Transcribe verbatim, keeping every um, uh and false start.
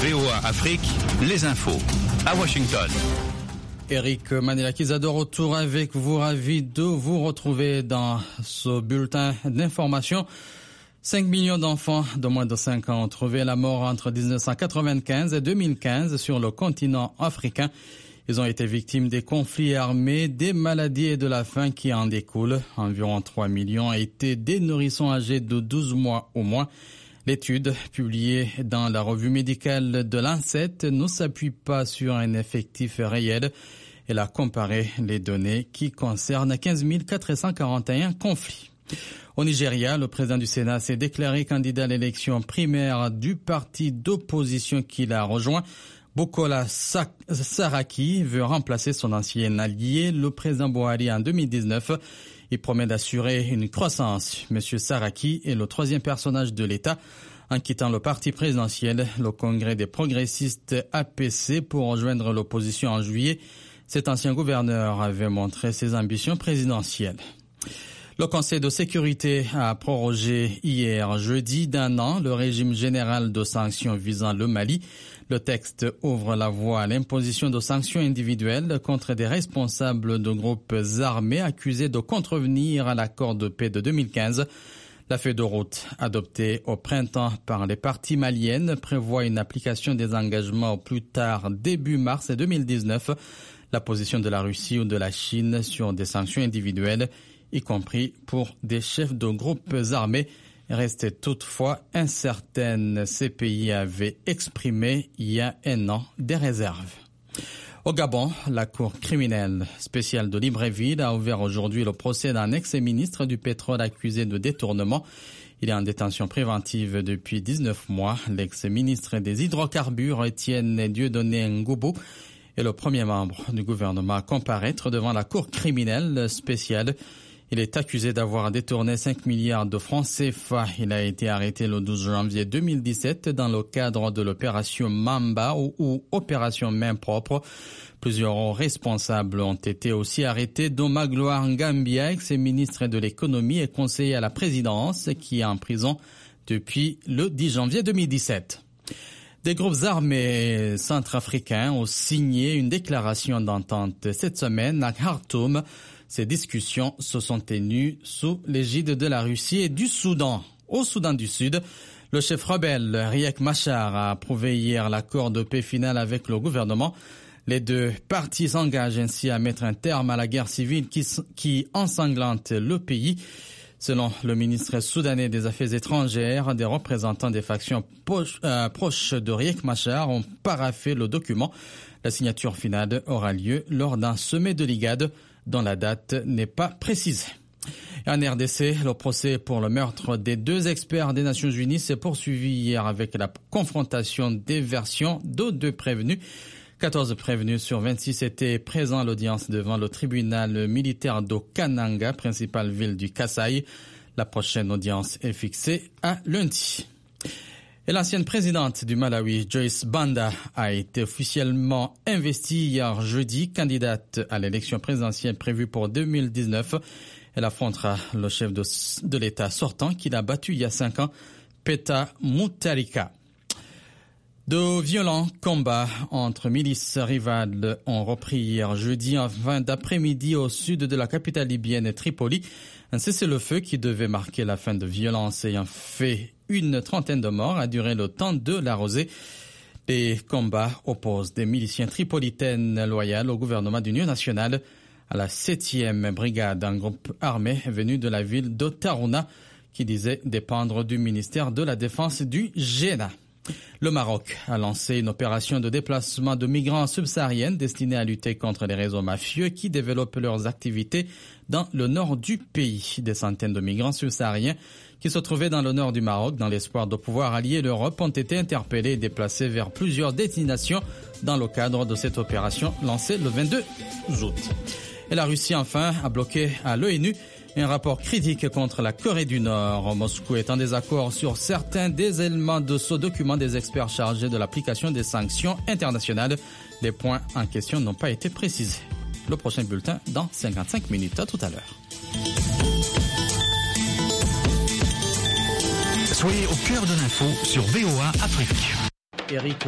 V O A Afrique, les infos à Washington. Eric Manilakisa de retour avec vous, ravi de vous retrouver dans ce bulletin d'information. cinq millions d'enfants de moins de cinq ans ont trouvé la mort entre dix-neuf cent quatre-vingt-quinze et deux mille quinze sur le continent africain. Ils ont été victimes des conflits armés, des maladies et de la faim qui en découlent. Environ trois millions étaient des nourrissons âgés de douze mois au moins. L'étude, publiée dans la revue médicale de Lancet, ne s'appuie pas sur un effectif réel. Elle a comparé les données qui concernent quinze mille quatre cent quarante et un conflits. Au Nigeria, le président du Sénat s'est déclaré candidat à l'élection primaire du parti d'opposition qu'il a rejoint. Bukola Saraki veut remplacer son ancien allié, le président Buhari, en deux mille dix-neuf. Il promet d'assurer une croissance. Monsieur Saraki est le troisième personnage de l'État. En quittant le parti présidentiel, le Congrès des progressistes A P C pour rejoindre l'opposition en juillet, cet ancien gouverneur avait montré ses ambitions présidentielles. Le Conseil de sécurité a prorogé hier jeudi d'un an le régime général de sanctions visant le Mali. Le texte ouvre la voie à l'imposition de sanctions individuelles contre des responsables de groupes armés accusés de contrevenir à l'accord de paix de deux mille quinze. La feuille de route adoptée au printemps par les parties maliennes prévoit une application des engagements au plus tard début mars deux mille dix-neuf. La position de la Russie ou de la Chine sur des sanctions individuelles, y compris pour des chefs de groupes armés, restait toutefois incertaine. Ces pays avaient exprimé il y a un an des réserves. Au Gabon, la Cour criminelle spéciale de Libreville a ouvert aujourd'hui le procès d'un ex-ministre du pétrole accusé de détournement. Il est en détention préventive depuis dix-neuf mois. L'ex-ministre des hydrocarbures, Étienne Dieudonné Ngoubou, est le premier membre du gouvernement à comparaître devant la Cour criminelle spéciale. Il est accusé d'avoir détourné cinq milliards de francs C F A. Il a été arrêté le douze janvier deux mille dix-sept dans le cadre de l'opération Mamba ou, ou opération main propre. Plusieurs responsables ont été aussi arrêtés, dont Magloire Ngambia, ex-ministre de l'économie et conseiller à la présidence, qui est en prison depuis le dix janvier deux mille dix-sept. Des groupes armés centrafricains ont signé une déclaration d'entente cette semaine à Khartoum. Ces discussions se sont tenues sous l'égide de la Russie et du Soudan. Au Soudan du Sud, le chef rebelle Riek Machar a approuvé hier l'accord de paix final avec le gouvernement. Les deux parties s'engagent ainsi à mettre un terme à la guerre civile qui, qui ensanglante le pays. Selon le ministre soudanais des Affaires étrangères, des représentants des factions proches, euh, proches de Riek Machar ont paraphé le document. La signature finale aura lieu lors d'un sommet de l'Igad dont la date n'est pas précisée. En R D C, le procès pour le meurtre des deux experts des Nations Unies s'est poursuivi hier avec la confrontation des versions de deux prévenus. quatorze prévenus sur vingt-six étaient présents à l'audience devant le tribunal militaire de Kananga, principale ville du Kasaï. La prochaine audience est fixée à lundi. Et l'ancienne présidente du Malawi, Joyce Banda, a été officiellement investie hier jeudi, candidate à l'élection présidentielle prévue pour deux mille dix-neuf. Elle affrontera le chef de, de l'État sortant qu'il a battu il y a cinq ans, Peter Mutharika. De violents combats entre milices rivales ont repris hier jeudi en fin d'après-midi au sud de la capitale libyenne Tripoli. Un cessez-le-feu qui devait marquer la fin de violences ayant fait une trentaine de morts a duré le temps de l'arroser. Les combats opposent des miliciens tripolitaines loyales au gouvernement d'union nationale à la septième brigade, un groupe armé venu de la ville de Taruna qui disait dépendre du ministère de la Défense du G N A. Le Maroc a lancé une opération de déplacement de migrants subsahariennes destinée à lutter contre les réseaux mafieux qui développent leurs activités dans le nord du pays. Des centaines de migrants subsahariens qui se trouvaient dans le nord du Maroc dans l'espoir de pouvoir allier l'Europe ont été interpellés et déplacés vers plusieurs destinations dans le cadre de cette opération lancée le vingt-deux août. Et la Russie enfin a bloqué à l'ONU un rapport critique contre la Corée du Nord. Moscou est en désaccord sur certains des éléments de ce document des experts chargés de l'application des sanctions internationales. Les points en question n'ont pas été précisés. Le prochain bulletin dans cinquante-cinq minutes. À tout à l'heure. Soyez au cœur de l'info sur V O A Afrique. Eric